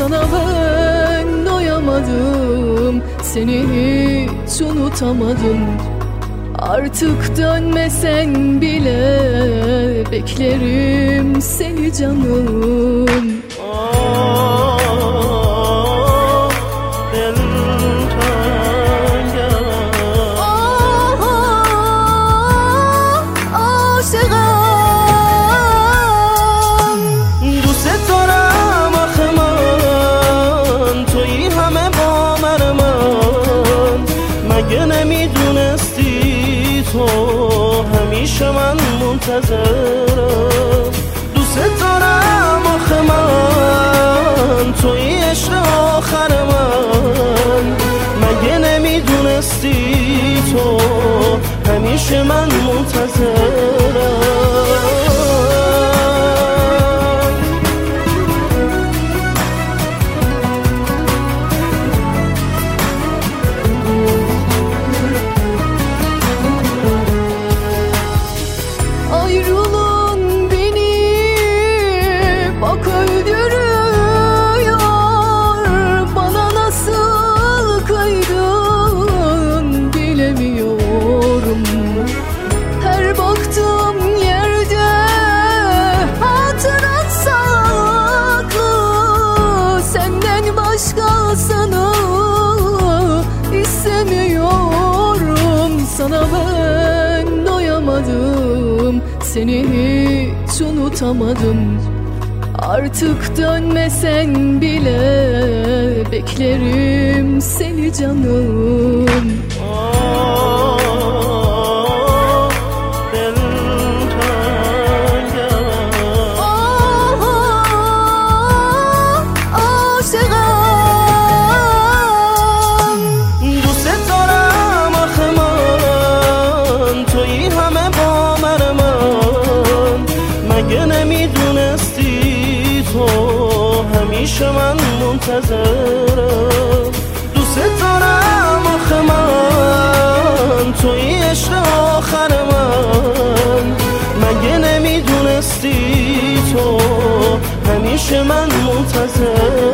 Sana ben doyamadım, seni hiç unutamadım. Artık dönmesen bile beklerim seni canım. نمیدونستی تو همیشه من منتظرم. دوست دارم آخه من توی عشق آخر من. مگه نمیدونستی تو همیشه من منتظرم. Ayrılın beni bak öldürüyor, bana nasıl kıydın bilemiyorum. Her baktığım yerde hatıran saklı, senden başkasını istemiyorum. Sana ben doyamadım, seni hiç unutamadım. Artık dönmesen bile beklerim seni canım. مگه نمیدونستی تو همیشه من منتظرم. دوست دارم آخه من توی عشق آخر من. مگه نمیدونستی تو همیشه من منتظرم.